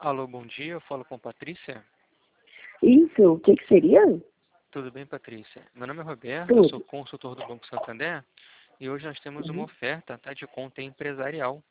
Alô, bom dia, eu falo com Patrícia. Isso, o que que seria? Tudo bem, Patrícia? Meu nome é Roberto, eu sou Tudo. consultor do Banco Santander e hoje nós temos uma Uhum. oferta, tá, de conta empresarial.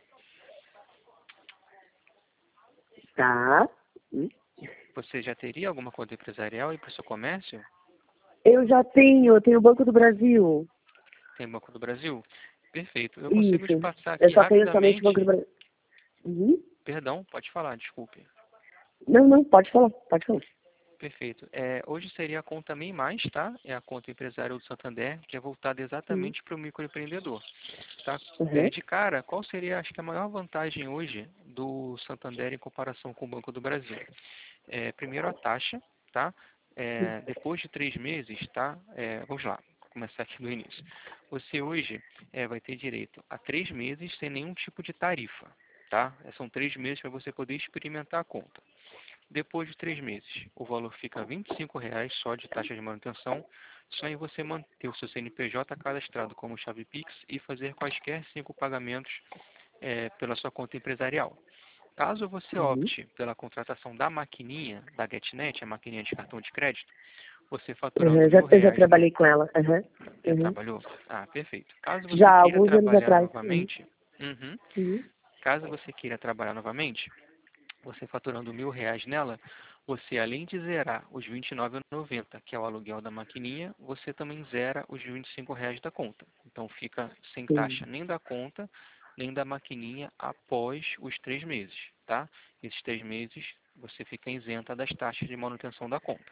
Tá. Hum. Você já teria alguma conta empresarial aí para o seu comércio? Eu tenho o Banco do Brasil. Tem Banco do Brasil? Perfeito. Eu consigo te Isso. passar Eu aqui só tenho somente o Banco do rapidamente. Brasil. Uhum. Perdão, pode falar, desculpe. Não, não, pode falar, pode falar. Perfeito. Hoje seria a conta MEI+, tá? É a conta empresarial do Santander, que é voltada Uhum. exatamente para o microempreendedor. Tá? Uhum. De cara, qual seria, acho que a maior vantagem hoje do Santander em comparação com o Banco do Brasil? Primeiro a taxa, tá? Depois de 3 meses, tá? Vamos lá, vou começar aqui do início. Você hoje vai ter direito a 3 meses sem nenhum tipo de tarifa, tá? São 3 meses para você poder experimentar a conta. Depois de 3 meses, o valor fica R$ 25 só de taxa de manutenção, só em você manter o seu CNPJ cadastrado como chave Pix e fazer quaisquer 5 pagamentos pela sua conta empresarial. Caso você Uhum. opte pela contratação da maquininha da GetNet, a maquininha de cartão de crédito, você faturando Uhum. mil Eu já reais no... trabalhei com ela. Uhum. Já Uhum. trabalhou? Ah, perfeito. Caso Já você há queira alguns anos trabalhar atrás. Uhum. novamente, uhum, Uhum. caso você queira trabalhar novamente, você faturando R$ 1.000 nela, você além de zerar os R$ 29,90, que é o aluguel da maquininha, você também zera os R$ 25 da conta. Então fica sem Sim. taxa nem da conta, nem da maquininha após os 3 meses, tá? Esses 3 meses você fica isenta das taxas de manutenção da conta.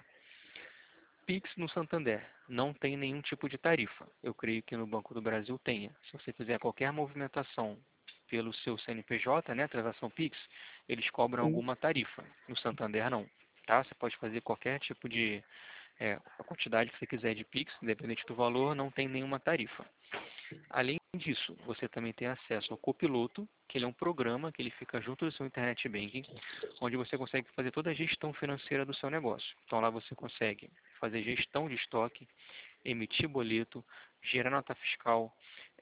Pix no Santander não tem nenhum tipo de tarifa. Eu creio que no Banco do Brasil tenha. Se você fizer qualquer movimentação pelo seu CNPJ, né, transação Pix, eles cobram Uhum. alguma tarifa. No Santander não. Tá? Você pode fazer qualquer tipo de a quantidade que você quiser de Pix, independente do valor, não tem nenhuma tarifa. Além disso, você também tem acesso ao Copiloto, que ele é um programa que ele fica junto do seu Internet Banking, onde você consegue fazer toda a gestão financeira do seu negócio. Então lá você consegue fazer gestão de estoque, emitir boleto, gerar nota fiscal,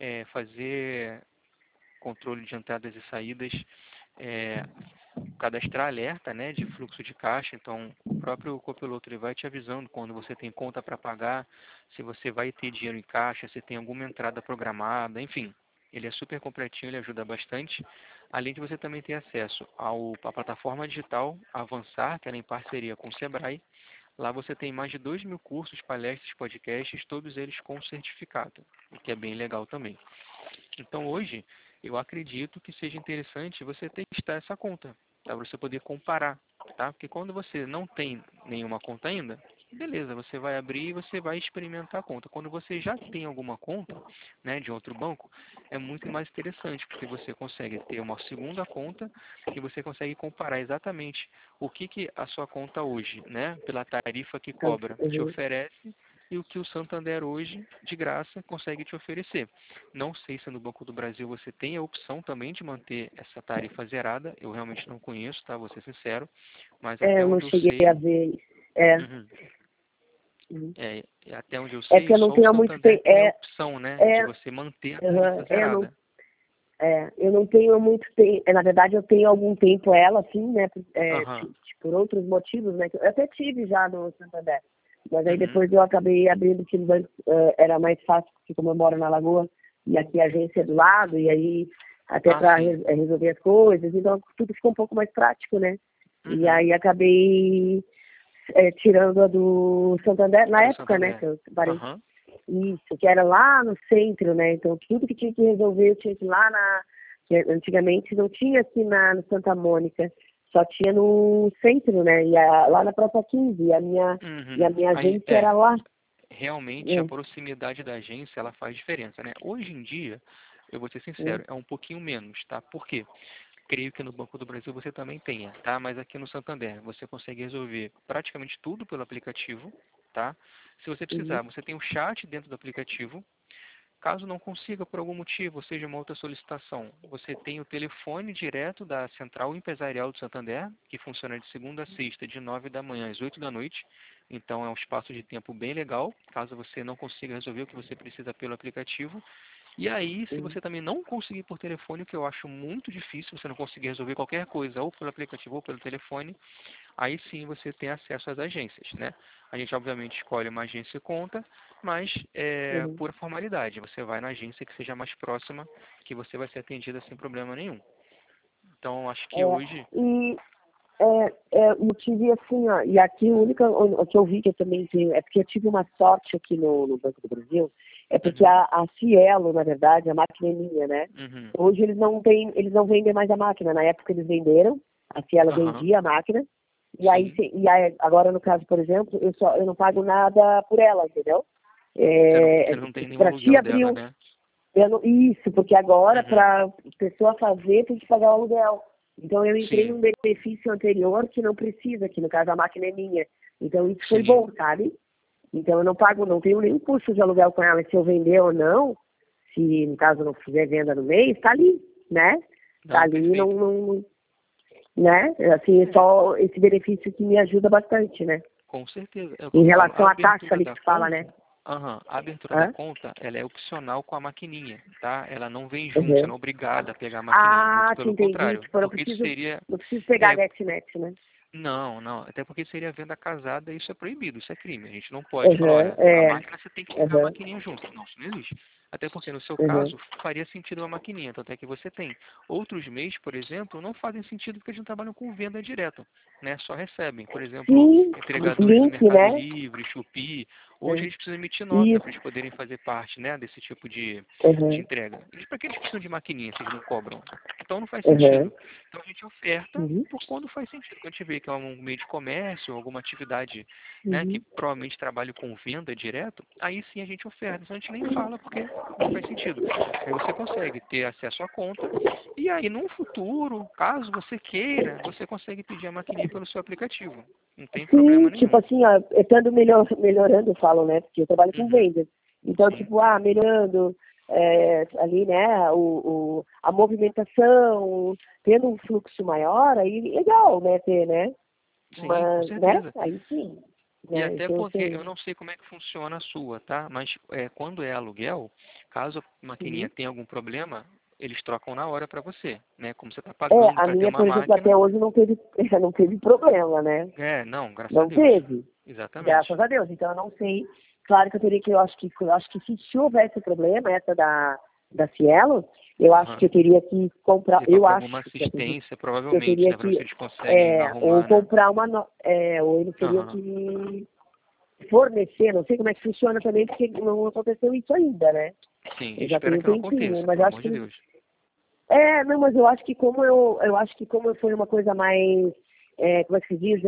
fazer controle de entradas e saídas, é, cadastrar alerta, né, de fluxo de caixa. Então, o próprio copiloto ele vai te avisando quando você tem conta para pagar, se você vai ter dinheiro em caixa, se tem alguma entrada programada, enfim. Ele é super completinho, ele ajuda bastante. Além de você também ter acesso à plataforma digital Avançar, que ela é em parceria com o Sebrae. Lá você tem mais de 2.000 cursos, palestras, podcasts, todos eles com certificado, o que é bem legal também. Então hoje, eu acredito que seja interessante você testar essa conta, tá? Para você poder comparar, tá? Porque quando você não tem nenhuma conta ainda, beleza, você vai abrir e você vai experimentar a conta. Quando você já tem alguma conta, né, de outro banco, é muito mais interessante, porque você consegue ter uma segunda conta e você consegue comparar exatamente o que a sua conta hoje, né, pela tarifa que Tá. cobra, te Uhum. oferece e o que o Santander hoje, de graça, consegue te oferecer. Não sei se no Banco do Brasil você tem a opção também de manter essa tarifa zerada. Eu realmente não conheço, tá? Vou ser sincero. Mas até Eu não onde eu cheguei a sei, ver isso. É. uhum, Uhum. até onde eu É sei, que eu não só o tenho há muito Santander tempo. tem a opção, né, de É, você manter a tarifa uhum. zerada. Eu não tenho há muito tempo, na verdade eu tenho algum tempo ela, assim, né, Aham, por outros motivos, né, que eu até tive já no Santander, mas aí uhum, depois eu acabei abrindo que no banco era mais fácil, porque como eu moro na Lagoa, e aqui a agência é do lado, e aí até ah, para sim, resolver as coisas, então tudo ficou um pouco mais prático, né, e uhum, aí acabei tirando a do Santander, a na do época, né, Santander. que eu parei. Aham, Isso, que era lá no centro, né? Então tudo que tinha que resolver eu tinha que ir lá na. Que antigamente não tinha aqui no Santa Mônica, só tinha no centro, né? Lá na Praça 15. E a minha Aí, agência era lá. realmente a É, proximidade da agência ela faz diferença, né? Hoje em dia, eu vou ser é, sincero, é um pouquinho menos, tá? Por quê? Creio que no Banco do Brasil você também tenha, tá? Mas aqui no Santander você consegue resolver praticamente tudo pelo aplicativo, tá? Se você uhum, precisar, você tem o chat dentro do aplicativo. Caso não consiga por algum motivo, ou seja, uma outra solicitação, você tem o telefone direto da Central Empresarial do Santander, que funciona de segunda a sexta, de 9 da manhã às 8 da noite. Então é um espaço de tempo bem legal, caso você não consiga resolver o que você precisa pelo aplicativo. E aí, se você também não conseguir por telefone, o que eu acho muito difícil, você não conseguir resolver qualquer coisa, ou pelo aplicativo ou pelo telefone, aí sim você tem acesso às agências, né? A gente, obviamente, escolhe uma agência e conta, mas é Uhum. pura formalidade. Você vai na agência que seja mais próxima, que você vai ser atendida sem problema nenhum. Então, acho que É, hoje... e eu tive assim, ó, e aqui o que eu vi que eu também tenho, é porque eu tive uma sorte aqui no Banco do Brasil, é porque Uhum, a Cielo, na verdade, a máquina é minha, né? uhum, Hoje eles não vendem mais a máquina, na época eles venderam, a Cielo aham, vendia a máquina, e aí, sim. agora no caso, por exemplo, eu não pago nada por ela, entendeu? Você não tem nenhum Para te aluguel abrir dela, né? isso, porque agora Uhum, para pessoa fazer tem que pagar o aluguel. Então eu entrei sim, num benefício anterior que não precisa, que no caso a máquina é minha. Então isso foi sim. bom, sabe? Então eu não pago, não tenho nenhum custo de aluguel com ela. Se eu vender ou não, se no caso não fizer venda no mês, tá ali, né? Tá Não, ali, perfeito. né? Assim, é É, só esse benefício que me ajuda bastante, né? com certeza. É o que eu Em falo. A relação à taxa abertura ali que da tu fala, né? conta, aham, a abertura da Hã? conta, ela é opcional com a maquininha, tá? Ela não vem junto, você Uhum. não é obrigada a pegar a maquininha, muito Ah, te pelo entendi. contrário. Tipo, eu Porque isso seria, não preciso pegar a é, GetNet, né? não, não, até porque seria venda casada e isso é proibido, isso é crime. A gente não pode falar, Uhum, olha, a é. máquina você tem que pegar a Uhum, maquininha junto. Não, isso não existe. Até porque no seu uhum. caso faria sentido uma maquininha, tanto é que você tem. Outros meios, por exemplo, não fazem sentido porque eles não trabalham com venda direta, né? Só recebem. Por exemplo, Sim, entregadores do link, Mercado né? Livre, Shopee. Hoje É. eles precisam emitir nota para Isso. eles poderem fazer parte, né, desse tipo de Uhum, entrega. Eles, para que eles precisam de maquininha se eles não cobram? Então não faz uhum, sentido. Então a gente oferta uhum, por quando faz sentido. Quando a gente vê que é um meio de comércio, alguma atividade, né, que uhum. provavelmente trabalha com venda direto, aí sim a gente oferta. Então a gente nem fala porque não faz sentido. Aí você consegue ter acesso à conta e aí num futuro, caso você queira, você consegue pedir a maquininha pelo seu aplicativo. Não tem Sim, problema tipo nenhum. assim, ó, estando melhorando, eu falo, né? Porque eu trabalho com Uhum, vendas. Então, sim, tipo, melhorando ali, né? A movimentação, tendo um fluxo maior, aí legal, né? Ter, né? sim, com Mas, né? certeza. Aí sim, E né? até Então, porque assim, eu não sei como é que funciona a sua, tá? Mas quando é aluguel, caso a maquininha uhum. tenha algum problema, eles trocam na hora para você, né? Como você está pagando A para ter minha, uma por exemplo, até máquina, hoje não teve, não teve problema, né? não, graças a Não Deus. teve. Exatamente. Graças a Deus. Então eu não sei. Claro que eu teria que, eu acho que se houvesse problema, essa da Cielo, eu acho que Aham. eu teria que comprar, Levar eu para acho, alguma que acredito, assistência, que eu provavelmente, teria né? Para ver se que, eles conseguem ou arrumar, né? comprar ou eles teriam que Aham. me fornecer, não sei como é que funciona também, porque não aconteceu isso ainda, né? Sim, Eu eu já espero tenho um que não tempinho, aconteça, mas pelo eu acho amor de que Deus. não, mas eu acho que eu acho que como foi uma coisa mais, como é que se diz,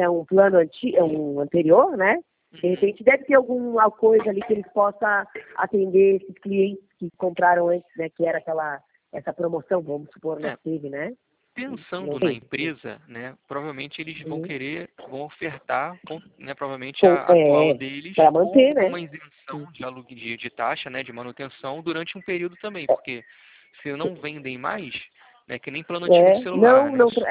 um anterior, né? De Uhum. repente deve ter alguma coisa ali que eles possam atender esses clientes que compraram antes, né? Que era essa promoção, vamos supor, né, É, que teve, né? Não pensando na sei. empresa, né, provavelmente eles vão Uhum. querer, vão ofertar, né, provavelmente a atual deles Para com manter, né? alguma isenção de aluguel de taxa, né, de manutenção durante um período também, porque se não vendem mais, né, que nem plano antigo de celular, Não, né, não,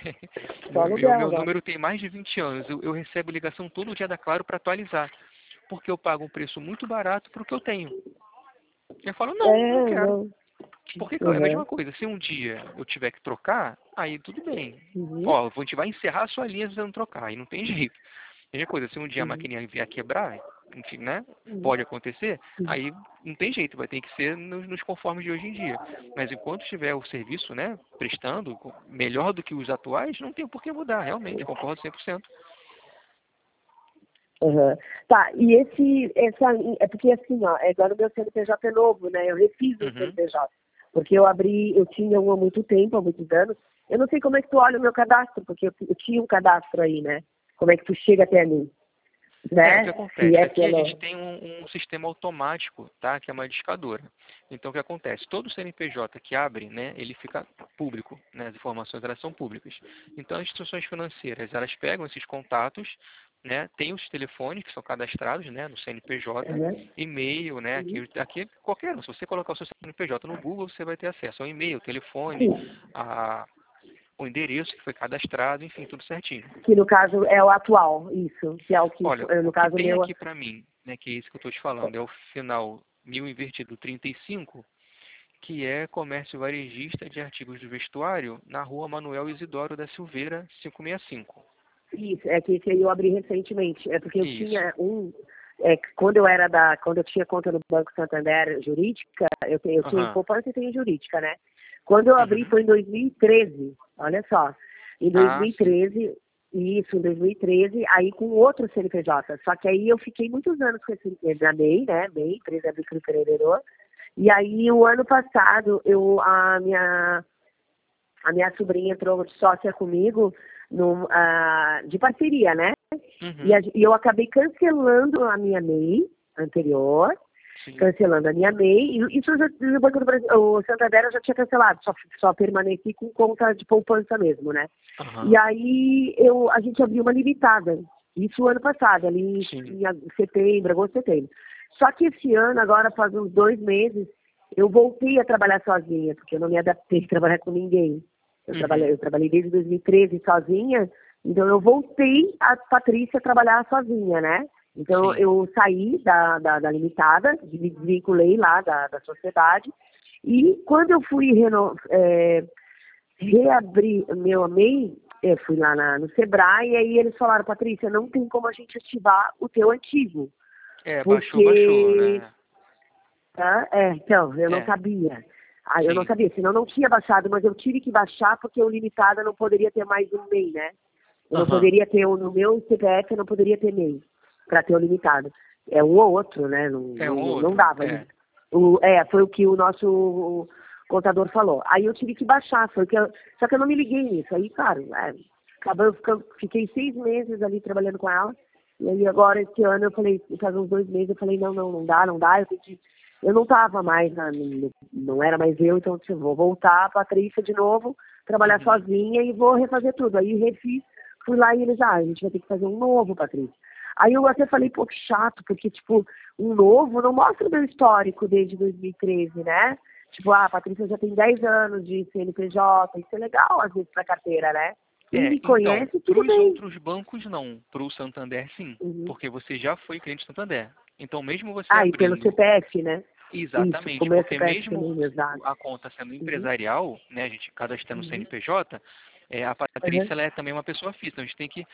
só o aluguel meu agora. número tem mais de 20 anos, eu recebo ligação todo dia da Claro para atualizar, porque eu pago um preço muito barato para o que eu tenho. Eu falo, não, não quero. Não. Porque é a Uhum. mesma coisa, se um dia eu tiver que trocar, aí tudo bem. Uhum. Ó, a gente vai encerrar a sua linha se você não trocar, aí não tem jeito. Mesma coisa, se um dia a Uhum. maquininha vier a quebrar, enfim, né? Uhum. Pode acontecer, aí não tem jeito, vai ter que ser nos conformes de hoje em dia. Mas enquanto estiver o serviço, né, prestando, melhor do que os atuais, não tem por que mudar, realmente, concordo 100%. Uhum. Tá, e é porque assim, ó, agora o meu CNPJ é novo, né? Eu refiz o Uhum. CNPJ, porque eu tinha um há muito tempo, há muitos anos. Eu não sei como é que tu olha o meu cadastro, porque eu tinha um cadastro aí, né? Como é que tu chega até mim, O que né? Se acontece? é Aqui a gente pelo... tem um sistema automático, tá? Que é uma discadora. Então, o que acontece? Todo CNPJ que abre, né, ele fica público, né? As informações, elas são públicas. Então, as instituições financeiras, elas pegam esses contatos, né? Tem os telefones que são cadastrados, né, no CNPJ, Uhum. e-mail, né? Uhum. Aqui qualquer um. Se você colocar o seu CNPJ no Google, você vai ter acesso ao e-mail, telefone, Sim, o endereço que foi cadastrado, enfim, tudo certinho. que no caso é o atual, isso, que é o que, Olha, no o que caso tem meu... aqui para mim, né, que é isso que eu estou te falando, é o final 1000 invertido 35, que é comércio varejista de artigos do vestuário na rua Manuel Isidoro da Silveira, 565. Isso, é que esse aí eu abri recentemente. É porque eu Isso. tinha quando eu tinha conta no Banco Santander jurídica, eu tinha Aham. poupança e tenho jurídica, né? Quando eu abri Uhum. foi em 2013, olha só. Em Ah, sim. 2013, isso, em 2013, aí com outro CNPJ. Só que aí eu fiquei muitos anos com esse, na MEI, né? MEI, Empresa Agrícola Empreendedor. E aí o ano passado, a minha sobrinha entrou de sócia comigo de parceria, né? Uhum. E eu acabei cancelando a minha MEI anterior, Sim. cancelando a minha MEI, e isso o Banco do Brasil, o Santander eu já tinha cancelado, só permaneci com conta de poupança mesmo, né? Aham. E aí a gente abriu uma limitada, isso ano passado, ali Sim. em setembro, agosto, setembro. Só que esse ano, agora faz uns 2 meses, eu voltei a trabalhar sozinha, porque eu não me adaptei a trabalhar com ninguém. Eu trabalhei desde 2013 sozinha, então eu voltei a Patrícia a trabalhar sozinha, né? Então Sim. eu saí da limitada, me desvinculei lá da sociedade, e quando eu fui reabrir meu MEI, eu fui lá no Sebrae, e aí eles falaram, Patrícia, não tem como a gente ativar o teu antigo, Baixou, porque né? então, eu não É, sabia. Eu não sim. sabia, senão eu não tinha baixado, mas eu tive que baixar porque o limitada não poderia ter mais um MEI, né? Eu não Aham. poderia ter, no meu CPF eu não poderia ter MEI para ter o limitado. É um ou outro, né? Não, É um não, ou não outro. dava. É. Foi o que o nosso contador falou. Aí eu tive que baixar, só que eu não me liguei nisso. Aí, claro, fiquei 6 meses ali trabalhando com ela. E aí agora, esse ano, eu falei, faz uns 2 meses, eu falei, não dá, eu não estava mais, não era mais eu, então eu vou voltar a Patrícia de novo, trabalhar Uhum. sozinha e vou refazer tudo. Aí refiz, fui lá e eles, a gente vai ter que fazer um novo, Patrícia. Aí eu até falei, pô, que chato, porque, tipo, um novo não mostra o meu histórico desde 2013, né? Tipo, a Patrícia já tem 10 anos de CNPJ, isso é legal, às vezes, pra carteira, né? Quem me Então, conhece, para tudo os bem. outros bancos não. Para o Santander, sim. Uhum. Porque você já foi cliente do Santander. Então, mesmo você Ah, e pelo abrindo. CPF, né? Isso, Exatamente, como é porque CPF também, mesmo meus dados. a conta sendo Uhum. empresarial, né, a gente cadastrando o Uhum. CNPJ, a Uhum. Patrícia ela é também uma pessoa física. Então a gente tem que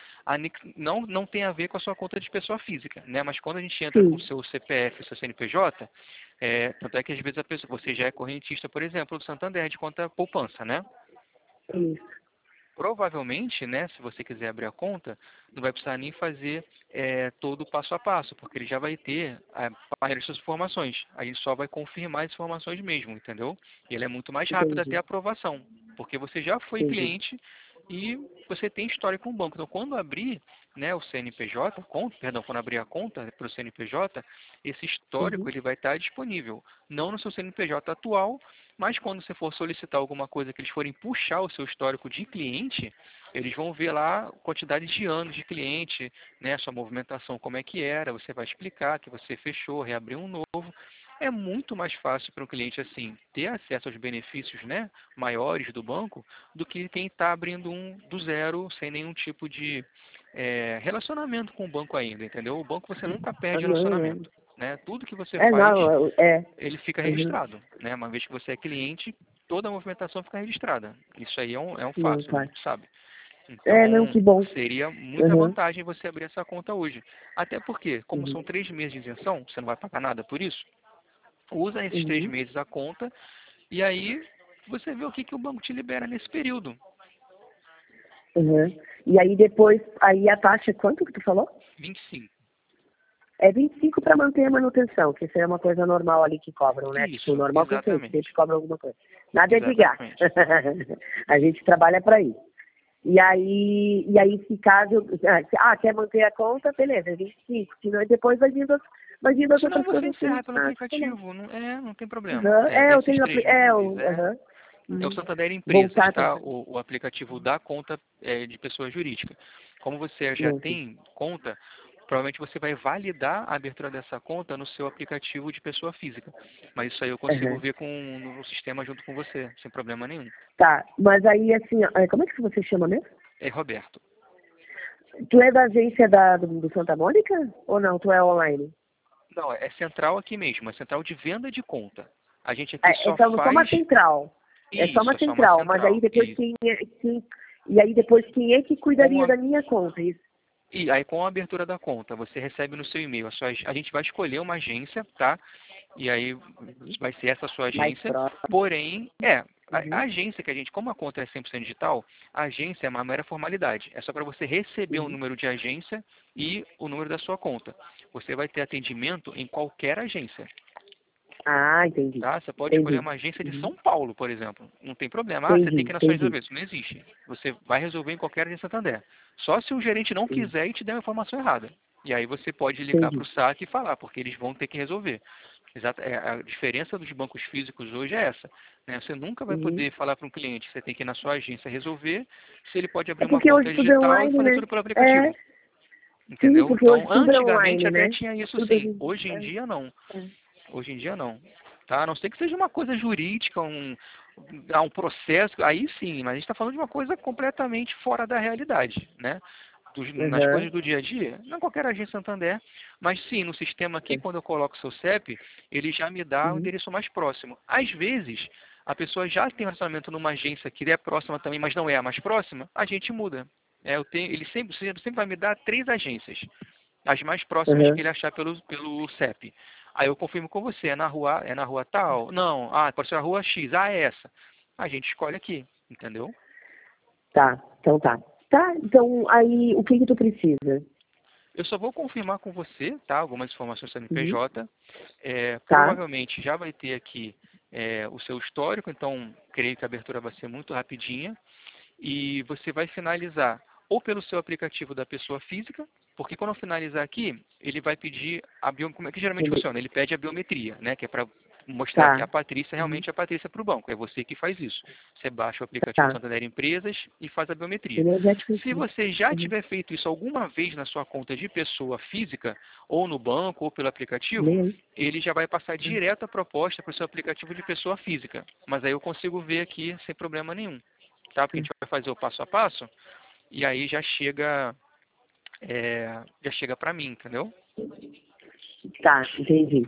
não tem a ver com a sua conta de pessoa física, né? Mas quando a gente entra com o Sim, seu CPF, o seu CNPJ, tanto é que às vezes você já é correntista, por exemplo, do Santander de conta poupança, né? isso. Provavelmente, né, se você quiser abrir a conta, não vai precisar nem fazer todo o passo a passo, porque ele já vai ter a maioria das suas informações. A gente só vai confirmar as informações mesmo, entendeu? E ele é muito mais rápido até Entendi, a aprovação, porque você já foi entendi. cliente e você tem história com o banco. Então, quando abrir, né, o CNPJ, quando abrir a conta para o CNPJ, esse histórico Uhum. ele vai estar disponível, não no seu CNPJ atual, mas quando você for solicitar alguma coisa que eles forem puxar o seu histórico de cliente, eles vão ver lá a quantidade de anos de cliente, né, sua movimentação como é que era, você vai explicar que você fechou, reabriu um novo. É muito mais fácil para um cliente assim ter acesso aos benefícios, né, maiores do banco do que quem está abrindo um do zero sem nenhum tipo de relacionamento com o banco ainda, entendeu? O banco você nunca perde Uhum. relacionamento, né? Tudo que você faz Não, ele fica uhum. registrado, né? Uma vez que você é cliente, toda a movimentação fica registrada. Isso aí é um Não, fato, todo tá. mundo sabe. Não, Então, que bom. seria muita Uhum. vantagem você abrir essa conta hoje. Até porque, como Uhum. são 3 meses de isenção, você não vai pagar nada por isso, usa esses três Uhum. meses a conta e aí você vê o que o banco te libera nesse período. Uhum. E aí depois, aí a taxa, quanto que tu falou? 25. É 25 para manter a manutenção, que isso é uma coisa normal ali que cobram, né? Tipo, Isso, normal que eu sei, que sempre exatamente. cobram alguma coisa. Nada é de graça. Exatamente. A gente trabalha para isso. E aí se caso, quer manter a conta, beleza, é 25. Senão depois vai vindo as Senão outras você coisas que a encerra gente pelo tá escolhendo. aplicativo, não tem problema. Uhum. Eu Esses tenho, 3 meses aham. é o Uhum. Santander Empresas, Voltar a tá? ter. O aplicativo da conta de pessoa jurídica. Como você já Não, sim. tem conta, provavelmente você vai validar a abertura dessa conta no seu aplicativo de pessoa física. Mas isso aí eu consigo Uhum. ver no sistema junto com você, sem problema nenhum. Tá, mas aí assim, como é que você chama mesmo? É, Roberto. Tu é da agência do Santa Mônica? Ou não? Tu é online? Não, é central aqui mesmo, é central de venda de conta. A gente aqui só Então, só uma faz... central. É só Isso, uma é só uma central, mas aí depois isso. quem é que Com cuidaria a... da minha conta? Isso. E aí, com a abertura da conta, você recebe no seu e-mail, a gente vai escolher uma agência, tá? E aí vai ser essa a sua Mais agência. próximo. Porém, a Uhum. agência que a gente, como a conta é 100% digital, a agência é uma mera formalidade. É só para você receber o Uhum. número de agência e o número da sua conta. Você vai ter atendimento em qualquer agência. Ah, entendi. Tá? Você pode escolher Entendi. uma agência de Uhum. São Paulo, por exemplo. Não tem problema. Ah, você tem Entendi, que ir na sua entendi. resolver. Isso não existe. Você vai resolver em qualquer agência Santander. Só se o gerente não Uhum. quiser e te der a informação errada. E aí você pode ligar para Entendi. o SAC e falar, porque eles vão ter que resolver. A diferença dos bancos físicos hoje é essa. Né? Você nunca vai Uhum. poder falar para um cliente que você tem que ir na sua agência resolver, se ele pode É abrir uma porque hoje conta tudo é digital e online, fazer né? tudo pelo É, aplicativo. sim, Entendeu? porque hoje Então, tudo é antigamente online, até né? tinha isso Tudo sim. hoje. Hoje em dia não. É. Hoje em dia não. Tá? A não ser que seja uma coisa jurídica, um processo, aí sim, mas a gente está falando de uma coisa completamente fora da realidade, né? Nas Uhum. coisas do dia a dia, não qualquer agência Santander, mas sim, no sistema aqui, quando eu coloco o seu CEP, ele já me dá o Uhum. endereço mais próximo. Às vezes, a pessoa já tem um relacionamento numa agência que é próxima também, mas não é a mais próxima, a gente muda. Ele sempre vai me dar 3 agências, as mais próximas que Uhum. ele achar pelo CEP. Aí eu confirmo com você, é na rua tal? Não, pode ser a rua X, é essa. A gente escolhe aqui, entendeu? Tá, então tá. Tá, então aí o que tu precisa? Eu só vou confirmar com você, tá? Algumas informações do Uhum. CNPJ. Tá. Provavelmente já vai ter aqui o seu histórico, então creio que a abertura vai ser muito rapidinha. E você vai finalizar ou pelo seu aplicativo da pessoa física, porque quando eu finalizar aqui, ele vai pedir como é que geralmente funciona? Ele pede a biometria, né? Que é para mostrar que Tá. a Patrícia Uhum. realmente é a Patrícia para o banco. É você que faz isso. Você baixa o aplicativo Tá. Santander Empresas e faz a biometria. Se Energético. você já Uhum. tiver feito isso alguma vez na sua conta de pessoa física, ou no banco, ou pelo aplicativo, Lê aí. ele já vai passar direto a proposta para o seu aplicativo de pessoa física. Mas aí eu consigo ver aqui sem problema nenhum. Tá? Porque a gente vai fazer o passo a passo e aí já chega para mim, entendeu? Tá, entendi.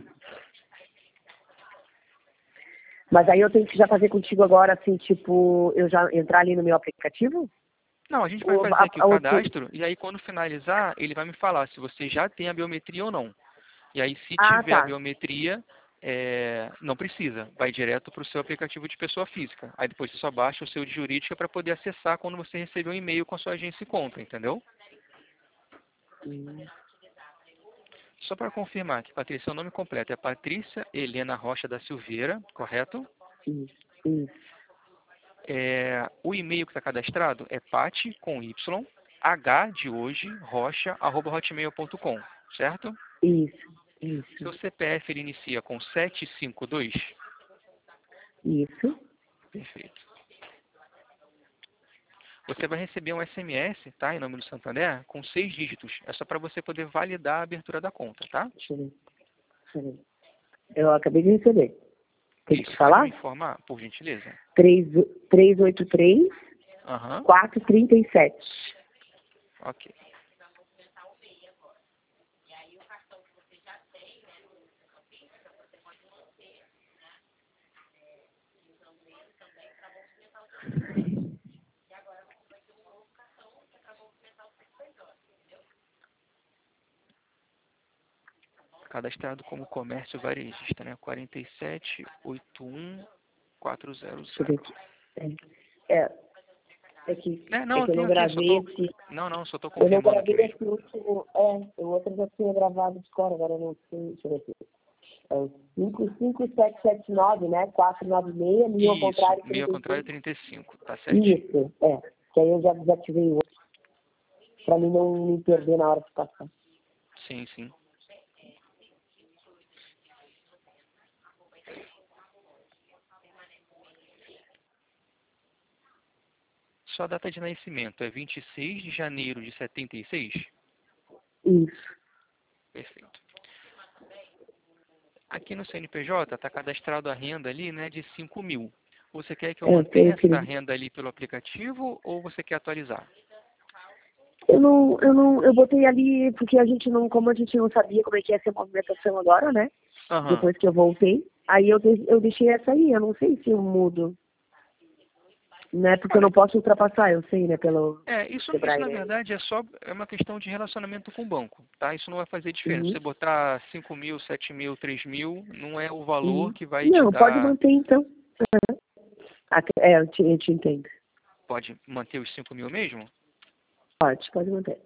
Mas aí eu tenho que já fazer contigo agora, assim, tipo, eu já entrar ali no meu aplicativo? Não, a gente vai Ou fazer aqui o outro... cadastro e aí quando finalizar, ele vai me falar se você já tem a biometria ou não. E aí se Ah, tiver a tá. biometria, não precisa, vai direto para o seu aplicativo de pessoa física. Aí depois você só baixa o seu de jurídica para poder acessar quando você receber um e-mail com a sua agência e conta, entendeu? Hum, Só para confirmar que, Patrícia, seu nome completo é Patrícia Helena Rocha da Silveira, correto? hum, hum. O e-mail que está cadastrado é pati, com Y, h de hoje, rocha, @hotmail.com, certo? Isso, isso, Seu CPF ele inicia com 752. isso. Perfeito. Você vai receber um SMS, tá, em nome do Santander, com 6 dígitos. É só para você poder validar a abertura da conta, tá? Deixa eu ver. Deixa eu ver. Eu acabei de receber. Tem que Isso, pode me falar? informar, por gentileza? 383 Aham, 437. ok. Cadastrado como comércio varejista, né? 4781400. Deixa eu ver aqui. É, Não, eu que eu não tenho aqui, só gravei tô... esse. Não, só tô Eu não confirmando aqui gravei mesmo. esse último. O outro já tinha gravado de cor, agora eu não sei. Deixa eu ver aqui. É o 55779, né? 496, 1000 ao Isso, contrário, meio ao contrário 35. 35, tá certinho. Isso, é. Que aí eu já desativei o outro, pra mim não me perder na hora de passar. Sim, sim. Sua data de nascimento é 26 de janeiro de 76? Isso. Perfeito. Aqui no CNPJ está cadastrado a renda ali, né, de 5 mil. Você quer que eu Foi mantenha o que essa ele... renda ali pelo aplicativo ou você quer atualizar? Eu botei ali porque a gente não, como a gente não sabia como é que ia ser a movimentação agora, né? Aham, Depois que eu voltei. Aí eu deixei essa aí, eu não sei se eu mudo. Né? Porque eu não posso ultrapassar, eu sei, né? Pelo Isso Sebrae, na né? verdade é uma questão de relacionamento com o banco, tá? Isso não vai fazer diferença. Uhum. Você botar 5 mil, 7 mil, 3 mil, não é o valor Uhum. que vai te Não, pode dar. manter então. Eu te entendo. Pode manter os 5 mil mesmo? Pode manter.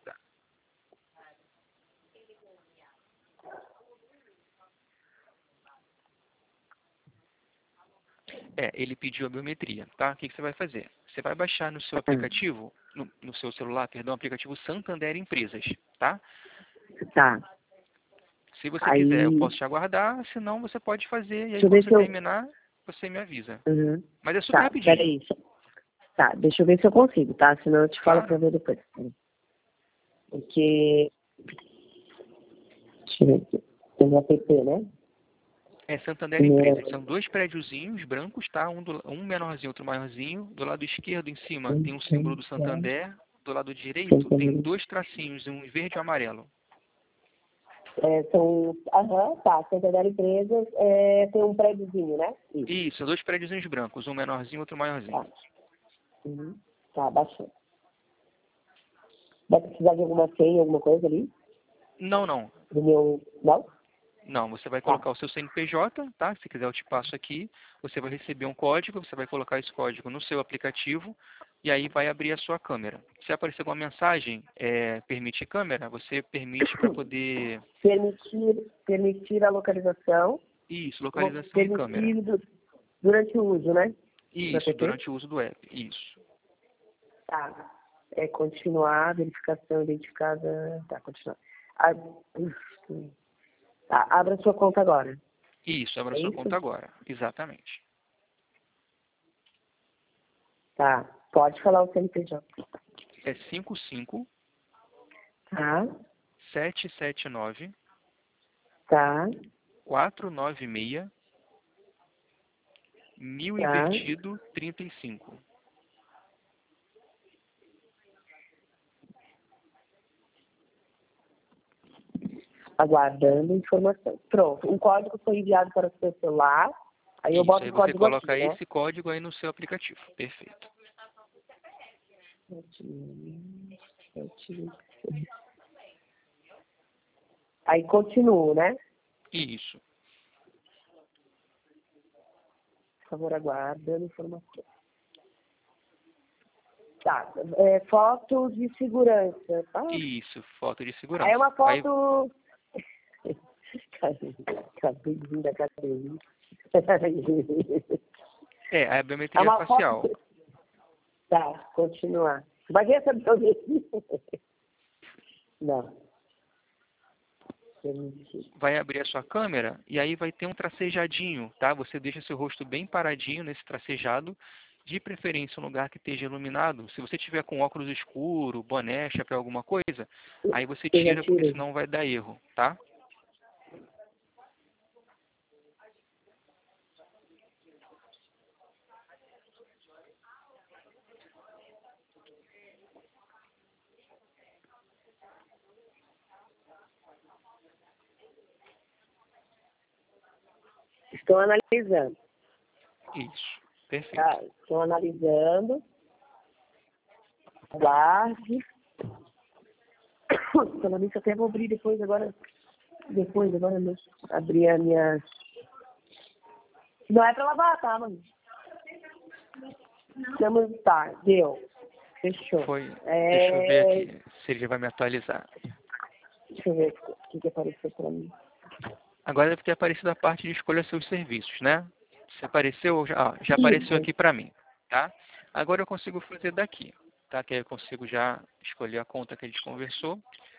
Ele pediu a biometria, tá? O que você vai fazer? Você vai baixar no seu aplicativo, no seu celular, perdão, o aplicativo Santander Empresas, tá? Tá. Se você quiser, eu Aí, posso te aguardar, senão você pode fazer, e aí deixa eu quando ver você se eu... terminar, você me avisa. Uhum. Mas é super Tá, rapidinho, peraí. Tá, deixa eu ver se eu consigo, tá? Senão eu te falo pra claro. ver depois. Porque... Deixa eu ver aqui. Tem um app, né? Santander Primeira... Empresas. São dois prédiozinhos brancos, tá? Um menorzinho, outro maiorzinho. Do lado esquerdo, em cima, tem um símbolo do Santander. Do lado direito, tem dois tracinhos, um verde e um amarelo. Tá. Santander Empresas tem um prédiozinho, né? Isso, dois prédiozinhos brancos, um menorzinho, outro maiorzinho. Tá. Uhum. Tá, baixou. Vai precisar de alguma senha, alguma coisa ali? Não. Do meu... Não? Não, você vai Tá. colocar o seu CNPJ, tá? Se quiser eu te passo aqui. Você vai receber um código, você vai colocar esse código no seu aplicativo e aí vai abrir a sua câmera. Se aparecer alguma mensagem, permite câmera, você permite para poder... Permitir a localização. Isso, localização e câmera. Permitir durante o uso, né? Do Isso, app? durante o uso do app. Isso. Tá. Continuar, verificação identificada. Tá, continuar. Tá, abra sua conta agora. Isso, abra É sua isso? conta agora. Exatamente. Tá. Pode falar o CNPJ. É 55 Tá. 779 Tá. 496 1000 Tá. invertido 35. Aguardando informação. Pronto. Um código foi enviado para o seu celular. Aí eu Isso, boto aí o você código aqui, coloca né? esse código aí no seu aplicativo. Perfeito. Aí continuo, né? Isso. Por favor, aguardando informação. Tá. Fotos de segurança. Tá? Isso, foto de segurança. Aí é uma Aí, foto... Acabei de vir da academia. a É biometria uma facial. foto... Tá, continuar. Vai ver essa biometria? Não. Permitir. Vai abrir a sua câmera e aí vai ter um tracejadinho, tá? Você deixa seu rosto bem paradinho nesse tracejado, de preferência um lugar que esteja iluminado. Se você tiver com óculos escuro, boné, chapéu, alguma coisa, aí você Eu já tira porque tirei. senão vai dar erro, tá? Estou analisando. Isso, perfeito. Tá, estou analisando. Guarde. Pelo menos até vou abrir depois, agora mesmo. Abrir a minha... Não é pra lavar, tá, mano? Tá, deu. Fechou. Foi. Deixa eu ver aqui se ele vai me atualizar. Deixa eu ver o que apareceu pra mim. Agora deve ter aparecido a parte de escolha seus serviços, né? Se apareceu, já apareceu Isso. aqui para mim, tá? Agora eu consigo fazer daqui, tá? Que aí eu consigo já escolher a conta que a gente conversou.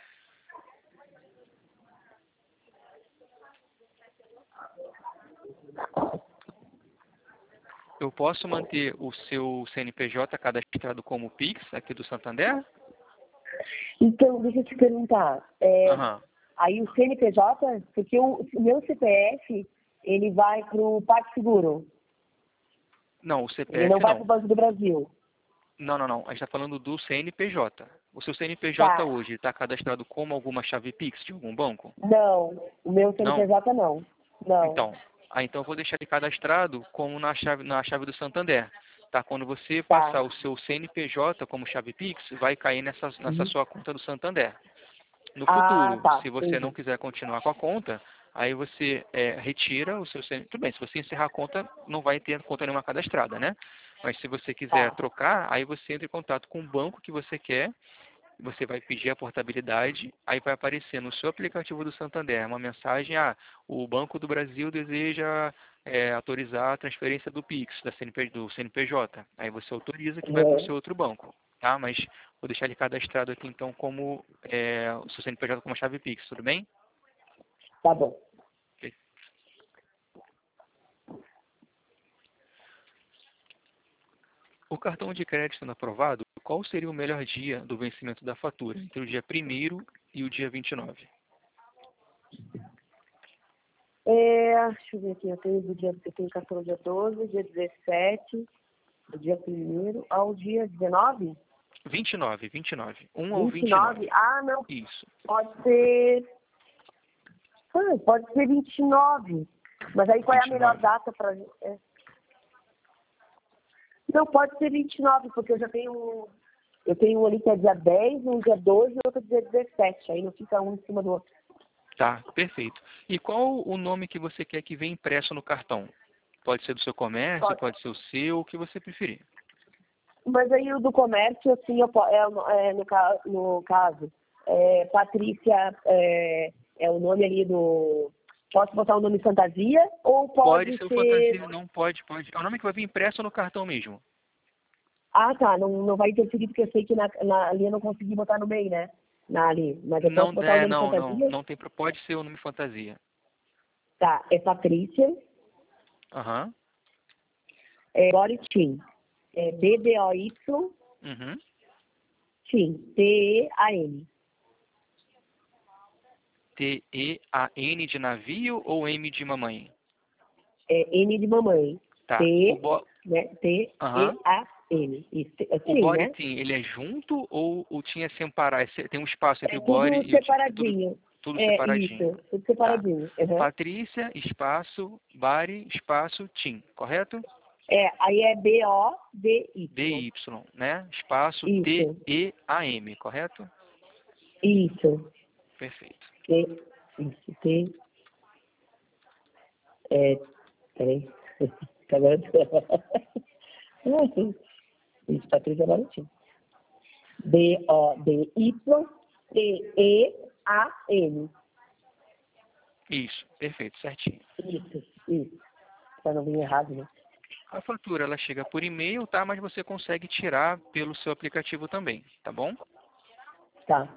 Eu posso manter o seu CNPJ cadastrado como Pix aqui do Santander? Então, deixa eu te perguntar. Aham. Aí o CNPJ, porque o meu CPF, ele vai pro PagSeguro. Não, o Ele não CPF vai pro não. Banco do Brasil. Não. A gente está falando do CNPJ. O seu CNPJ Tá. hoje está cadastrado como alguma chave Pix de algum banco? Não, o meu Não? CNPJ não. Não. Então, então eu vou deixar ele cadastrado como na chave do Santander. Tá? Quando você Tá. passar o seu CNPJ como chave Pix, vai cair nessa sua conta do Santander. No futuro, Tá. se você não quiser continuar com a conta, aí você retira o seu CNPJ. Tudo bem, se você encerrar a conta, não vai ter conta nenhuma cadastrada, né? Mas se você quiser trocar, aí você entra em contato com o banco que você quer, você vai pedir a portabilidade, aí vai aparecer no seu aplicativo do Santander uma mensagem, o Banco do Brasil deseja autorizar a transferência do Pix, do CNPJ. Aí você autoriza que vai para o seu outro banco, tá? Mas vou deixar ele cadastrado aqui então como o seu CNPJ como chave Pix, tudo bem? Tá bom. Ok. O cartão de crédito sendo aprovado, qual seria o melhor dia do vencimento da fatura, entre o dia 1º e o dia 29? Deixa eu ver aqui, eu tenho cartão dia 12, dia 17, do dia 1º ao dia 19? 29. 1 ao 29. Não. Isso. Pode ser 29. Mas aí qual é a 29. melhor data para... Não, pode ser 29, porque eu tenho um ali que é dia 10, um dia 12 e outro dia 17. Aí não fica um em cima do outro. Tá, perfeito. E qual o nome que você quer que venha impresso no cartão? Pode ser do seu comércio, pode ser o seu, o que você preferir. Mas aí o do comércio, assim, no caso, Patrícia é o nome ali do... Posso botar o nome fantasia ou pode ser o ser... fantasia, não pode. É o nome que vai vir impresso no cartão mesmo. Tá, não vai interferir porque eu sei que ali eu não consegui botar no meio, né? Ali, mas eu posso botar o nome fantasia? Não tem, pode ser o nome fantasia. Tá, é Patrícia, Aham. Boritim, BBOY, Uhum. Tim, TEAN. T-E-A-N de navio ou M de mamãe? N de mamãe. Tá. Aham. T-E-A-N. O Tim, né? boletim, ele é junto ou tinha separar? Tem um espaço entre o Tudo body e o separadinho. tudo separadinho. Isso, tudo Tá. separadinho. Uhum. Patrícia, espaço, Bari, espaço, Tim, correto? Aí é B-O-D-Y. D-Y, né? Espaço Isso, T-E-A-M, correto? isso. Perfeito. Isso, peraí. Agora isso, Patrícia Baratinho. B-O-D-Y-T-E-A-N. Isso, perfeito, certinho. Isso. Pra não vir errado, né? A fatura, ela chega por e-mail, tá? Mas você consegue tirar pelo seu aplicativo também, tá bom? Tá.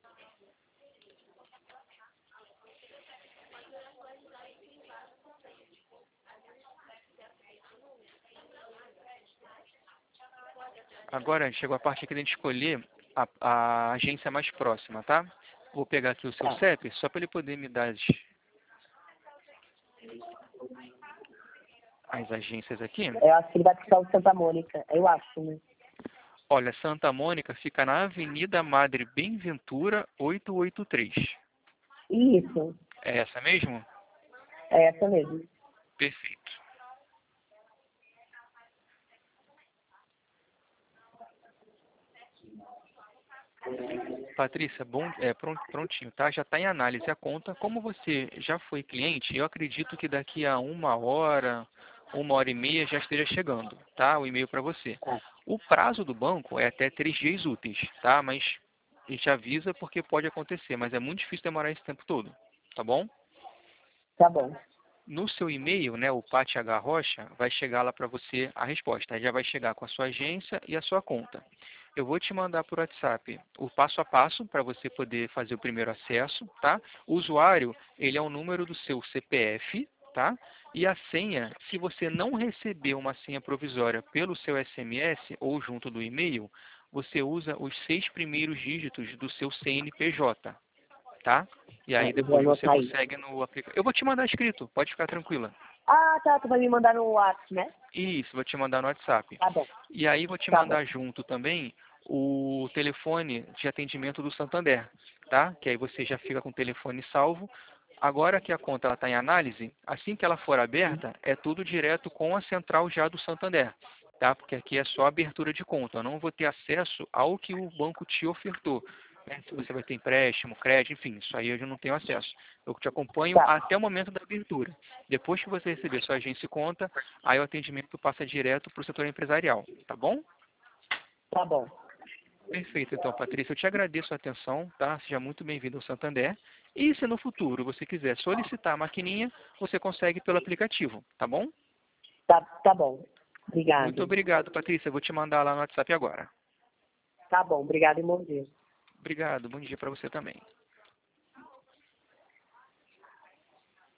Agora, chegou a parte aqui de a gente escolher a agência mais próxima, tá? Vou pegar aqui o seu CEP, só para ele poder me dar as agências aqui. Eu acho que ele vai ficar o Santa Mônica. Eu acho, né? Olha, Santa Mônica fica na Avenida Madre Benventura, 883. Isso. É essa mesmo? É essa mesmo. Perfeito. Patrícia, bom, prontinho, tá? Já está em análise a conta. Como você já foi cliente, eu acredito que daqui a 1 hora e meia já esteja chegando, tá? O e-mail para você. O prazo do banco é até 3 dias úteis, tá? Mas a gente avisa porque pode acontecer, mas é muito difícil demorar esse tempo todo, tá bom? Tá bom. No seu e-mail, né, o Pati H. Rocha, vai chegar lá para você a resposta. Aí já vai chegar com a sua agência e a sua conta. Eu vou te mandar por WhatsApp o passo a passo para você poder fazer o primeiro acesso, tá? O usuário, ele é o número do seu CPF, tá? E a senha, se você não receber uma senha provisória pelo seu SMS ou junto do e-mail, você usa os 6 primeiros dígitos do seu CNPJ, tá? E aí depois você consegue no aplicativo. Eu vou te mandar escrito, pode ficar tranquila. Tá. Tu vai me mandar no WhatsApp, né? Isso, vou te mandar no WhatsApp. Tá bom. E aí vou te mandar junto também o telefone de atendimento do Santander, tá? Que aí você já fica com o telefone salvo. Agora que a conta está em análise, assim que ela for aberta, é tudo direto com a central já do Santander, tá? Porque aqui é só abertura de conta. Eu não vou ter acesso ao que o banco te ofertou, né? Se você vai ter empréstimo, crédito, enfim, isso aí eu já não tenho acesso. Eu te acompanho Tá, até o momento da abertura. Depois que você receber sua agência e conta, aí o atendimento passa direto para o setor empresarial, tá bom? tá bom. Perfeito, então, Patrícia, eu te agradeço a atenção, tá? Seja muito bem-vindo ao Santander. E se no futuro você quiser solicitar a maquininha, você consegue pelo aplicativo, tá bom? Tá bom. Muito Obrigado. obrigado, Patrícia. Eu vou te mandar lá no WhatsApp agora. Tá bom, obrigado e bom dia. Obrigado, bom dia para você também.